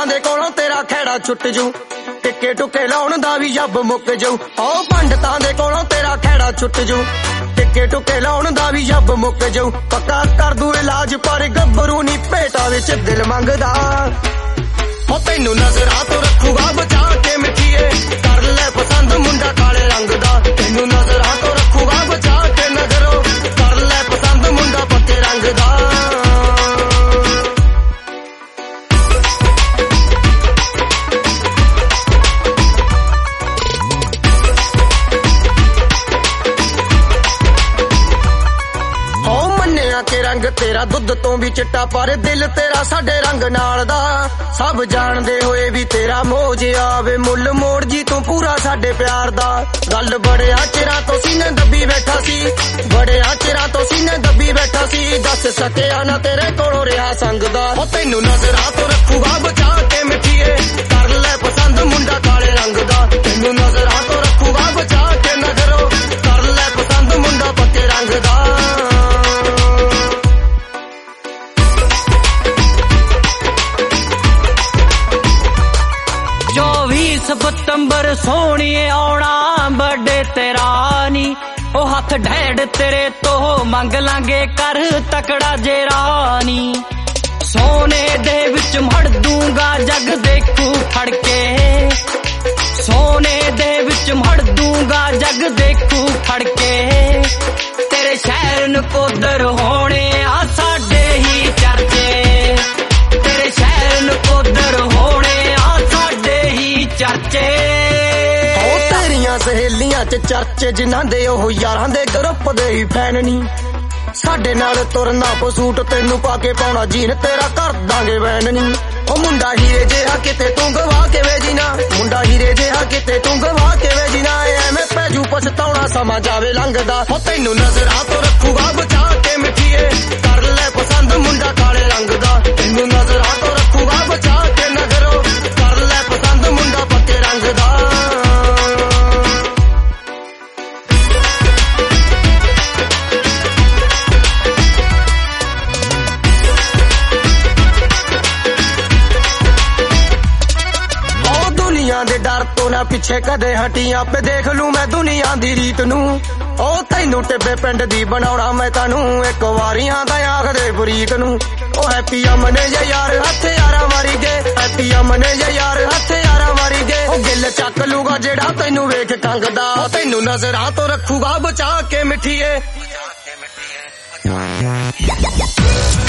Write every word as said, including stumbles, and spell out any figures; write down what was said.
ਪੰਡਤਾਂ ਦੇ ਕੋਲੋਂ ਤੇਰਾ ਖਹਿੜਾ ਛੁੱਟ ਜੂ ਟਿੱਕੇ ਟੁੱਕੇ ਲਾਉਣ ਦਾ ਵੀ ਜੱਬ ਮੁੱਕ ਜਾਊ ਓ ਪੰਡਤਾਂ ਦੇ ਕੋਲੋਂ ਤੇਰਾ ਖਹਿੜਾ ਛੁੱਟ ਜੂ ਟਿੱਕੇ ਟੁੱਕੇ ਲਾਉਣ ਦਾ ਵੀ ਜੱਬ ਮੁੱਕ ਜਾਊ ਪੱਕਾ ਕਰ ਦੂ ਇਲਾਜ ਪਰ ਗੱਭਰੂ ਨੀ ਭੇਟਾ ਵਿੱਚ ਦਿਲ ਮੰਗਦਾ ਹੋ ਤੈਨੂੰ ਨਜ਼ਰਾਂ ਤੋਂ ਰੱਖੂਗਾ ਬਚਾ ਕੇ ਮਿੱਠੀਏ ਕਰ ਲੈ ਪਸੰਦ ਮੁੰਡਾ ਕਾਲੇ ਰੰਗ ਦਾ ਤੈਨੂੰ ਨਜ਼ਰਾਂ ਤੋਂ ਰੱਖੂਗਾ ਬਚਾ ਕੇ ਨਜ਼ਰੋਂ ਕਰ ਲੈ ਪਸੰਦ ਮੁੰਡਾ ਪੱਕੇ ਰੰਗ ਦਾ ਕੇ ਰੰਗ ਤੇਰਾ ਦੁੱਧ ਤੋਂ ਵੀ ਚਿੱਟਾ ਪਰ ਦਿਲ ਤੇਰਾ ਸਾਡੇ ਰੰਗ ਨਾਲ ਦਾ ਸਭ ਜਾਣਦੇ ਹੋਏ ਵੀ ਤੇਰਾ ਮੋਹ ਜਿਹਾ ਵੇ ਮੁੱਲ ਮੋੜ ਜੀ ਤੂੰ ਪੂਰਾ ਸਾਡੇ ਪਿਆਰ ਦਾ ਗੱਲ ਬੜਿਆ ਚਿਰਾਂ ਤੋਂ ਸੀਨੇ ਦੱਬੀ ਬੈਠਾ ਸੀ ਬੜਿਆ ਚਿਰਾਂ ਤੋਂ ਸੀਨੇ ਦੱਬੀ ਬੈਠਾ ਸੀ ਦੱਸ ਸਕਿਆ ਨਾ ਤੇਰੇ ਕੋਲੋਂ ਰਿਹਾ ਸੰਗ ਦਾ ਉਹ ਤੈਨੂੰ ਨਜ਼ਰਾਂ ਤੋਂ ਰੱਖੂਗਾ ਬਚਾ ਕੇ ਮਿੱਠੀਏ ਕਰ ਲੈ ਪਸੰਦ ਮੁੰਡਾ ਕਾਲੇ ਰੰਗ ਦਾ ਤੈਨੂੰ ਨਜ਼ਰਾਂ ਤੋਂ ਰੱਖੂਗਾ ਬਚਾ ਕੇ ਨਜ਼ਰੋਂ ਕਰ ਲੈ ਪਸੰਦ ਮੁੰਡਾ ਪੱਕੇ ਰੰਗ ਦਾ ਸਤੰਬਰ ਸੋਹਣੀਏ ਆਉਣਾ ਬਰਥਡੇ ਤੇਰਾ ਨੀ ਉਹ ਹੱਥ ਢੇਡ ਤੇਰੇ ਤੋਂ ਮੰਗ ਲਾਂਗੇ ਕਰ ਤਕੜਾ ਜੇ ਰਾਨੀ ਸੋਨੇ ਦੇ ਵਿੱਚ ਮੜ ਦੂੰਗਾ ਜੱਗ ਦੇਖੂ ਫੜ ਕੇ ਸੋਨੇ ਦੇ ਵਿੱਚ ਮੜ ਦੂੰਗਾ ਜੱਗ ਦੇਖੂ ਫੜ ਕੇ ਤੇਰੇ ਸ਼ਹਿਰ ਨਕੋਦਰ ਹੋਣੇ ਆ ਸਾਡੇ ਹੀ ਚਰਚੇ ਤੇਰੇ ਸ਼ਹਿਰ ਨਕੋਦਰ ਹੋਣੇ ਆ ਸਾਡੇ ਹੀ ਚਰਚੇ ਸਹੇਲੀਆਂ ਚ ਚਰਚੇ ਜਿਨ੍ਹਾਂ ਦੇ ਉਹ ਯਾਰਾਂ ਦੇ ਗਰੁੱਪ ਦੇ ਹੀ ਫੈਨ ਨੀ ਸਾਡੇ ਨਾਲ ਤੁਰਨਾ ਪਸੂਟ ਤੈਨੂੰ ਪਾ ਕੇ ਪਾਉਣਾ ਜੀਨ ਤੇਰਾ ਕਰ ਦਾਂਗੇ ਵੈਨ ਨੀ ਉਹ ਮੁੰਡਾ ਹੀਰੇ ਜਿਹਾ ਕਿਤੇ ਤੂੰ ਗਵਾ ਕੇ ਵੇਜੀ ਨਾ ਮੁੰਡਾ ਹੀਰੇ ਜਿਹਾ ਕਿਤੇ ਤੂੰ ਗਵਾ ਕੇ ਵੇਜੀ ਨਾ ਐਵੇਂ ਪੈਜੂ ਪਛਤਾਉਣਾ ਸਮਾਂ ਜਾਵੇ ਲੰਘਦਾ ਉਹ ਤੈਨੂੰ ਨਜ਼ਰਾਂ ਤੋਂ ਰੱਖੂਗਾ ਬਚਾ ਕੇ ਮਿੱਠੀਏ ਕਰ ਲੈ ਪਸੰਦ ਮੁੰਡਾ ਕਾਲੇ ਰੰਗ ਦਾ ਤੈਨੂੰ ਨਜ਼ਰਾਂ ਤੋਂ ਰੱਖੂਗਾ ਬਚਾ ਕੇ ਨਜ਼ਰੋਂ ਕਰ ਲੈ ਪਸੰਦ ਮੁੰਡਾ ਪੱਕੇ ਰੰਗ ਦਾ ਦੇ ਡਰ ਤੋਂ ਨਾ ਪਿੱਛੇ ਕਦੇ ਹਟੀ ਆਪੇ ਦੇਖ ਲੂ ਮੈਂ ਦੁਨੀਆ ਦੀ ਰੀਤ ਨੂੰ ਉਹ ਤੈਨੂੰ ਟਿੱਬੇ ਪਿੰਡ ਦੀ ਬਣਾਉਣਾ ਮੈਂ ਤੈਨੂੰ ਇੱਕ ਵਾਰੀਆਂ ਦਾ ਆਖਦੇ ਫਰੀਕ ਨੂੰ ਉਹ ਹੈਪੀ ਅਮਨੇ ਜੇ ਯਾਰ ਹੱਥ ਯਾਰਾਂ ਮਾਰੀ ਗਏ ਹੈਪੀ ਅਮਨੇ ਜੇ ਯਾਰ ਹੱਥ ਯਾਰਾਂ ਮਾਰੀ ਗਏ ਉਹ ਗਿੱਲ ਚੱਕ ਲੂਗਾ ਜਿਹੜਾ ਤੈਨੂੰ ਵੇਖ ਕੰਗਦਾ ਉਹ ਤੈਨੂੰ ਨਜ਼ਰਾਂ ਤੋਂ ਰੱਖੂਗਾ ਬਚਾ ਕੇ ਮਿੱਠੀਏ